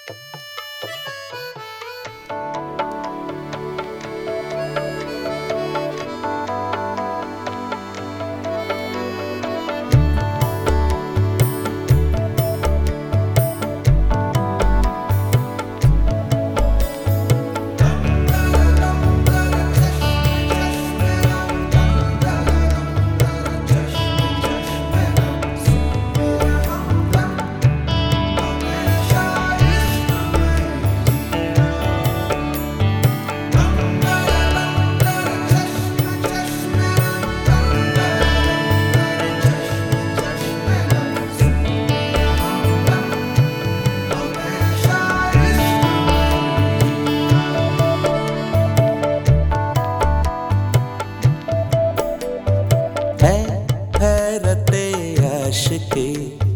हैरते आशिकी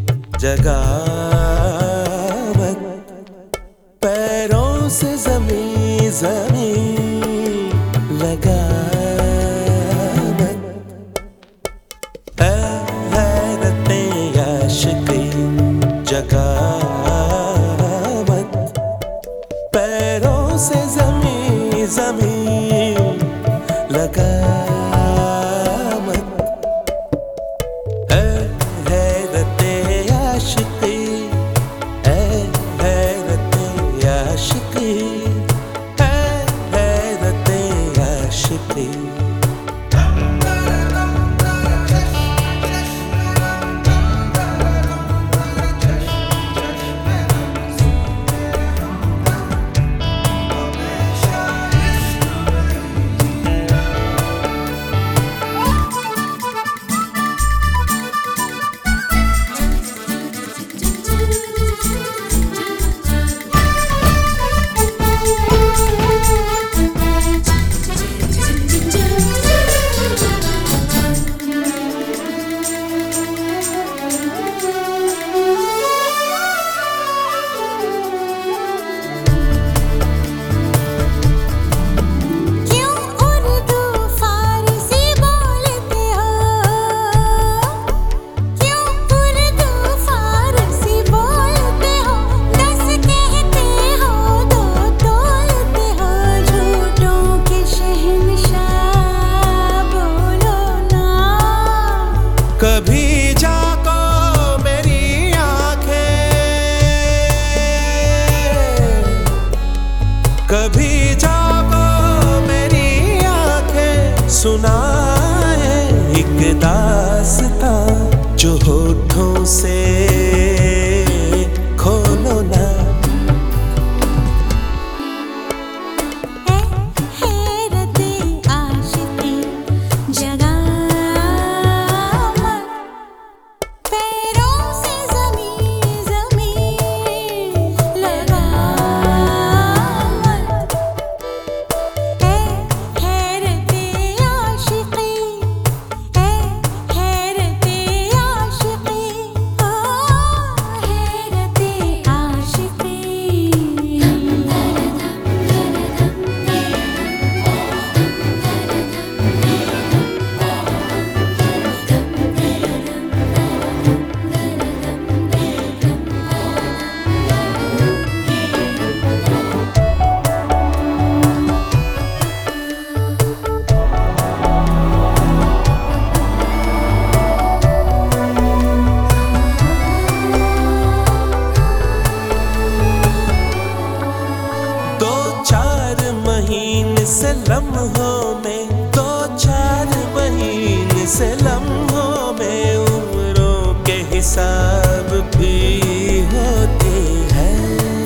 जगावत, पैरों से ज़मीं ज़मीं लगावत। हैरते आशिकी जगावत, पैरों से ज़मीं ज़मीं लगावत। कभी जाको मेरी आँखें, कभी जाको मेरी आँखें, सुनाए एक दास्तां जो होठों से खोलो ना। से लम्हों में, 2-4 महीने से लम्हों में उम्रों के हिसाब भी होते हैं।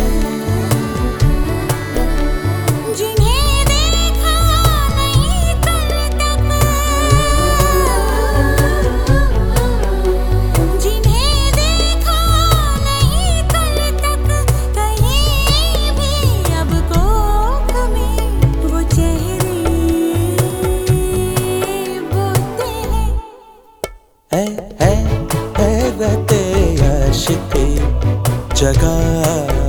जिन्हें देखा नहीं कल तक, जिन्हें देखा नहीं कल तक, कहीं भी अब कोख में वो चेहरे बोते हैं। है रहते आशिकी जगह